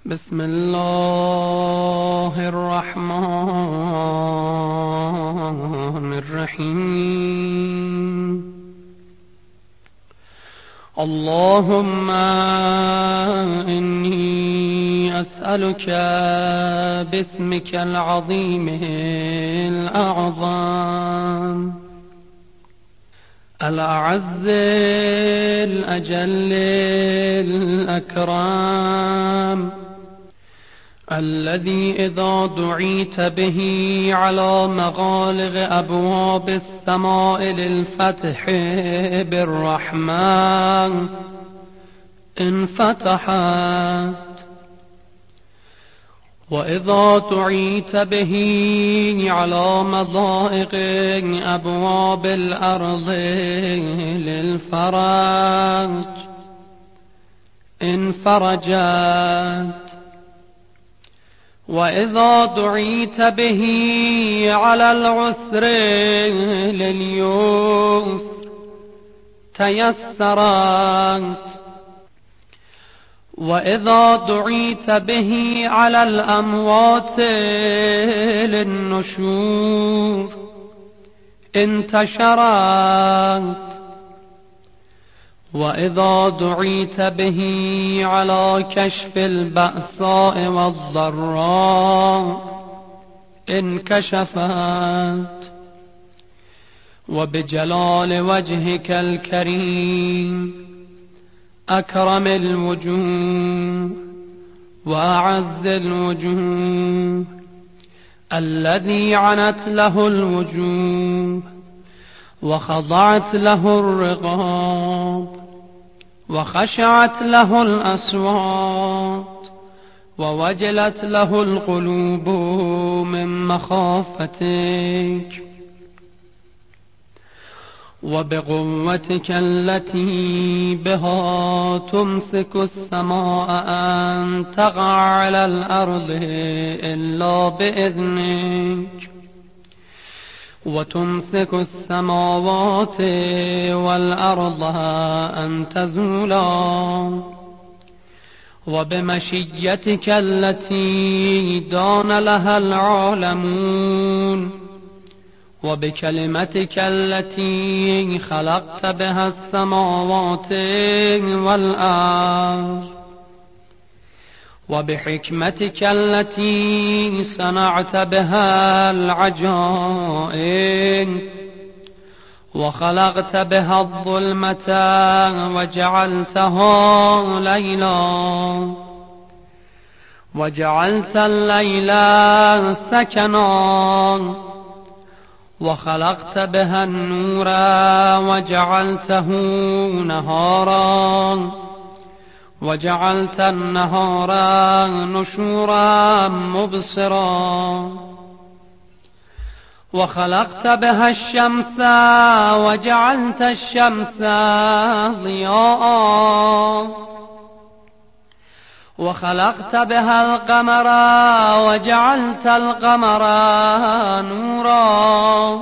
بسم الله الرحمن الرحيم. اللهم إني أسألك باسمك العظيم الأعظم الأعز الأجل الأكرم الذي إذا دعيت به على مغالق أبواب السماء للفتح بالرحمن انفتحت، وإذا دعيت به على مضائق أبواب الأرض للفرج انفرجت، وإذا دعيت به على العسر لليسر تيسرت، وإذا دعيت به على الأموات للنشور انتشرت، وإذا دعيت به على كشف البأساء والضراء انكشفت، وبجلال وجهك الكريم أكرم الوجوه وأعز الوجوه الذي عنت له الوجوه وخضعت له الرقاب وخشعت له الأصوات ووجلت له القلوب من مخافتك، وبقوتك التي بها تمسك السماء أن تقع على الأرض إلا بإذنك، وتمسك السماوات والأرض أن تزولا، وبمشيتك التي دان لها العالمون، وبكلمتك التي خلقت بها السماوات والأرض، وبحكمتك التي صنعت بها العجائب، وخلقت بها الظلمة وجعلتها ليلا، وجعلت الليل سكنا، وخلقت بها النور وجعلته نهارا، وجعلت النهار نشورا مبصرا، وخلقت بها الشمس وجعلت الشمس ضياء، وخلقت بها القمر وجعلت القمر نورا،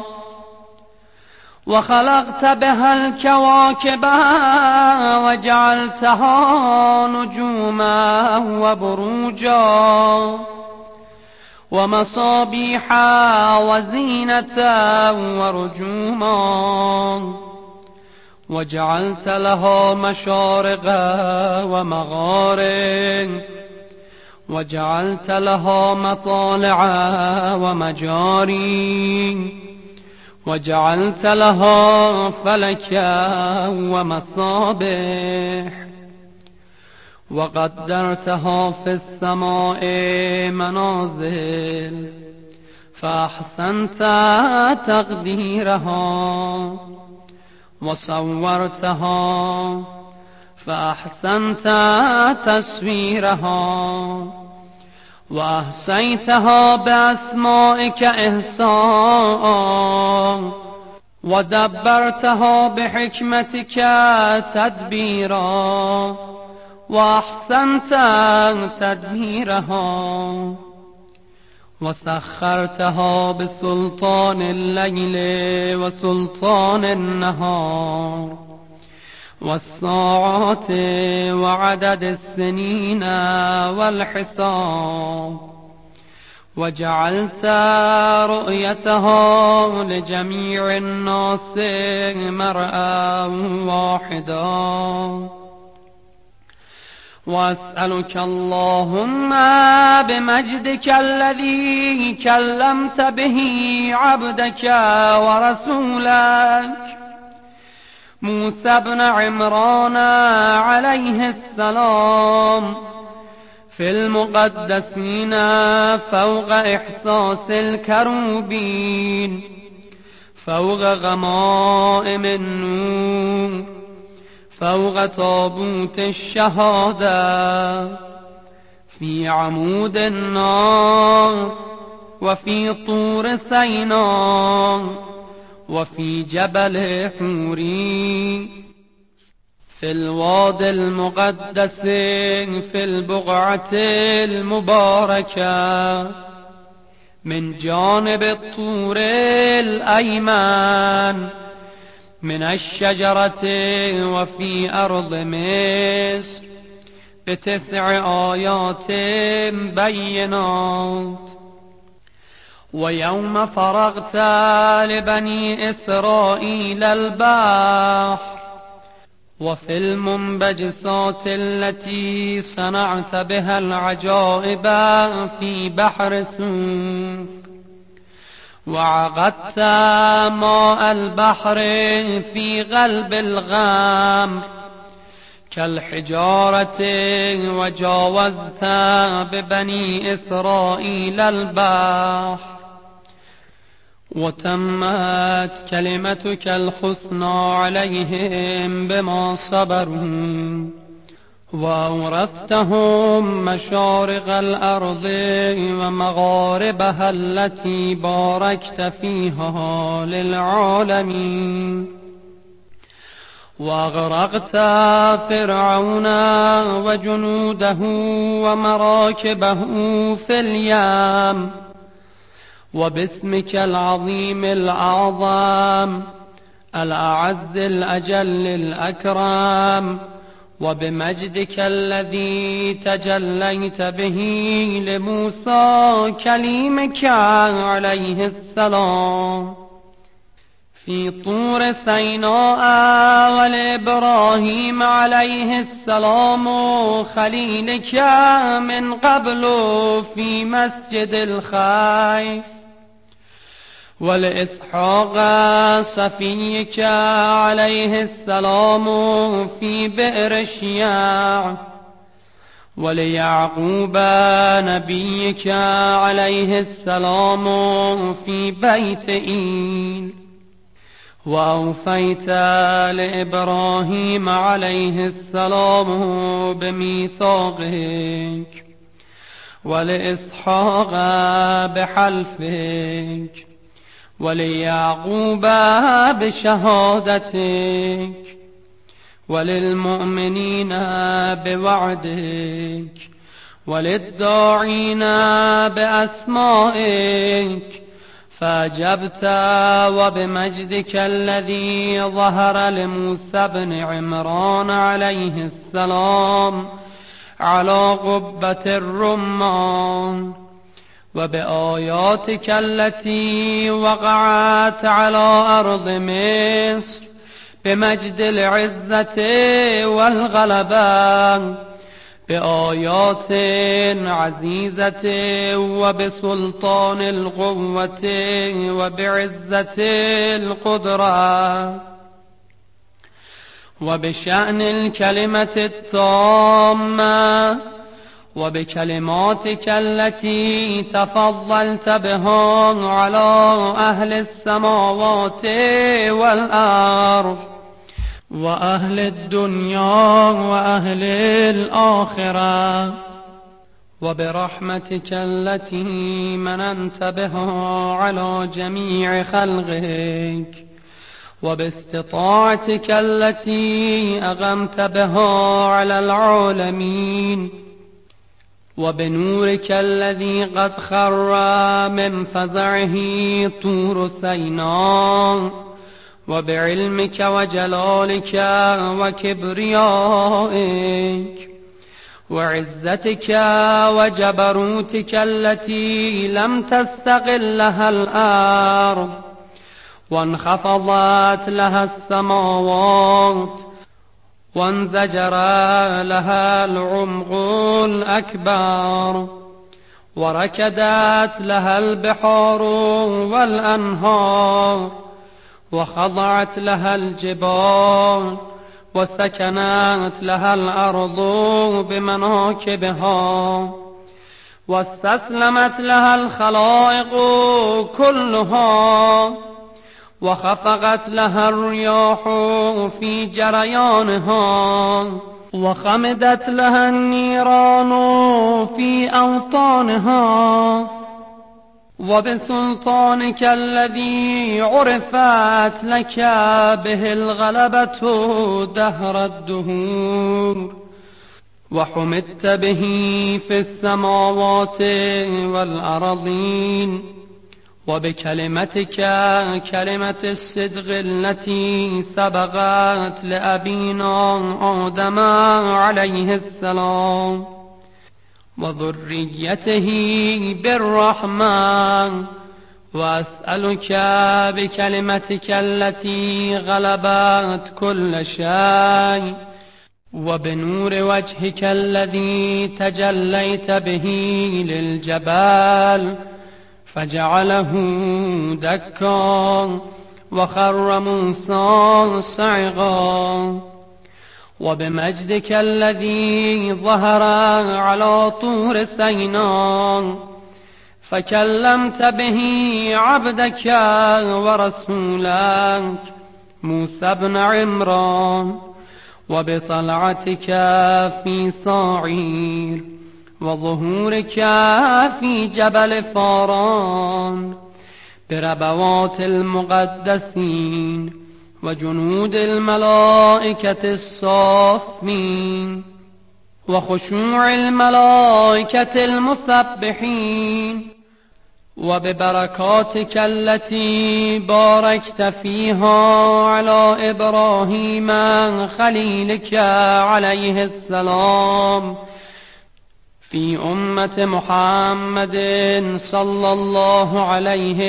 وخلقت بها الكواكب وجعلتها نجوما وبروجا ومصابيح وزينة ورجوما، وجعلت لها مشارق ومغارب، وجعلت لها مطالع ومجاري، وجعلت لها فلكا ومصابيح، وقدرتها في السماء منازل فأحسنت تقديرها، وصورتها فأحسنت تصويرها، وأحصيتها بأسمائك إحصاء، ودبرتها بحكمتك تدبيرا، وأحسنت تدبيرها، وسخرتها بسلطان الليل وسلطان النهار، والساعات وعدد السنين والحساب، وجعلت رؤيتها لجميع الناس مرأى واحدا. وأسألك اللهم بمجدك الذي كلمت به عبدك ورسولك موسى بن عمران عليه السلام في المقدسين فوق إحساس الكروبين، فوق غمائم النور، فوق تابوت الشهادة، في عمود النار، وفي طور سيناء، وفي جبل حوري، في الوادي المقدس، في البقعة المباركة من جانب الطور الأيمن من الشجرة، وفي أرض مصر ب9 آيات بينات. ويوم فرغت لبني إسرائيل البحر، وفي المنبجسات التي صنعت بها العجائب في بحر سوف، وعقدت ماء البحر في قلب الغمر كالحجارة، وجاوزت ببني إسرائيل البحر، وتمت كلمتك الحسنى عليهم بما صبروا، وأورثتهم مشارق الأرض ومغاربها التي باركت فيها للعالمين. وأغرقت فرعون وجنوده ومراكبه في اليم، وباسمك العظيم الأعظم الأعز الأجل الأكرم، وبمجدك الذي تجليت به لموسى كليمك عليه السلام في طور سيناء، ولإبراهيم عليه السلام خليلك من قبل في مسجد الخيف، ولإسحاق صفيك عليه السلام في بئر شياع، وليعقوب نبيك عليه السلام في بيت إيل. وأوفيت لإبراهيم عليه السلام بميثاقك، ولإسحاق بحلفك، وليعقوب بشهادتك، وللمؤمنين بوعدك، وللداعين بأسمائك، فأجبت وبمجدك الذي ظهر لموسى بن عمران عليه السلام على قبة الرمان، وبآياتك التي وقعت على أرض مصر بمجد العزة والغلبة، بآيات عزيزة وبسلطان القوة وبعزة القدرة، وبشأن الكلمة التامة، وبكلماتك التي تفضلت بها على أهل السماوات والأرض وأهل الدنيا وأهل الآخرة، وبرحمتك التي مننت بها على جميع خلقك، وباستطاعتك التي أغمت بها على العالمين، وبنورك الذي قد خر من فزعه طور سيناء، وبعلمك وجلالك وكبريائك وعزتك وجبروتك التي لم تستقل لها الأرض وانخفضت لها السماوات وانزجر لها العمق الأكبر وركدت لها البحار والأنهار وخضعت لها الجبال وسكنت لها الأرض بمناكبها واستسلمت لها الخلائق كلها وخفقت لها الرياح في جريانها وخمدت لها النيران في أوطانها وبسلطانك الذي عرفت لك به الغلبة دهر الدهور وحمدت به في السماوات والأرضين وبكلمتك كلمة الصدق التي سبقت لأبينا آدم عليه السلام وذريته بالرحمن وأسألك بكلمتك التي غلبت كل شيء وبنور وجهك الذي تجليت به للجبال فجعله دكا وخر موسى صعقا وبمجدك الذي ظهر على طور سيناء فكلمت به عبدك ورسولك موسى بن عمران وبطلعتك في صاعير وظهورك في جبل فاران بربوات المقدسين وجنود الملائكة الصافين وخشوع الملائكة المسبحين وببركاتك التي باركت فيها على إبراهيم خليلك عليه السلام في أمة محمد صلى الله عليه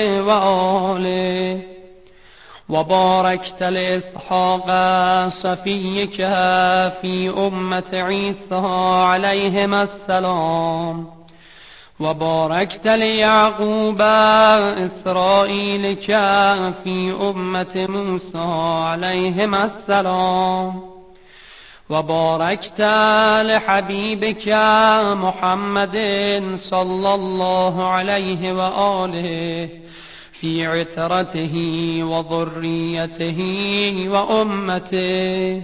وآله وباركت لإسحاق صفيك في أمة عيسى عليهما السلام وباركت ليعقوب إسرائيلك في أمة موسى عليهما السلام وباركت لحبيبك محمد صلى الله عليه وآله في عترته وذريته وأمته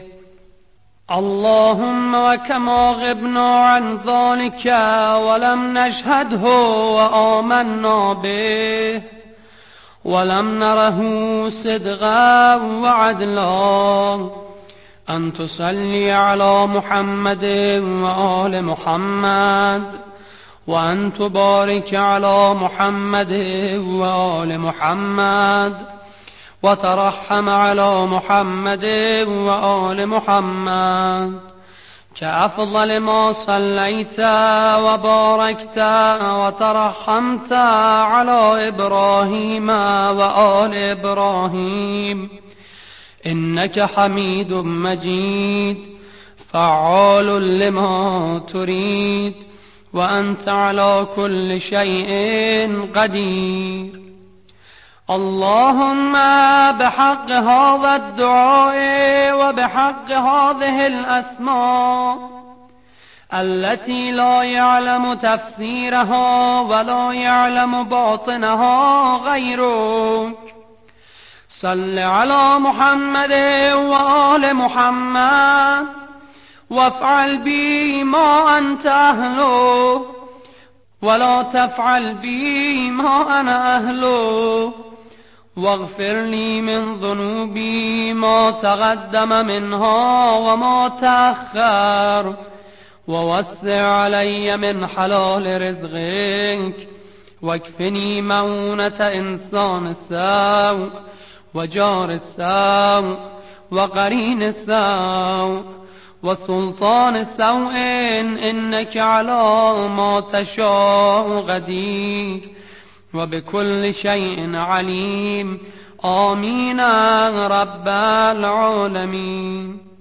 اللهم وكما غبنا عن ذلك ولم نشهده وآمنا به ولم نره صدقا وعدلا أن تصلي على محمد وآل محمد وأن تبارك على محمد وآل محمد وترحم على محمد وآل محمد كأفضل ما صليت وباركت وترحمت على إبراهيم وآل إبراهيم إنك حميد مجيد فعال لما تريد وأنت على كل شيء قدير اللهم بحق هذا الدعاء وبحق هذه الأسماء التي لا يعلم تفسيرها ولا يعلم باطنها غيرك صل على محمد وآل محمد وافعل بي ما أنت أهله ولا تفعل بي ما أنا أهله واغفر لي من ذنوبي ما تقدم منها وما تأخر ووسع علي من حلال رزقك واكفني مؤونة إنسان السوء وجار السوء وقرين السوء وسلطان السوء إنك على ما تشاء قدير وبكل شيء عليم. آمين رب العالمين.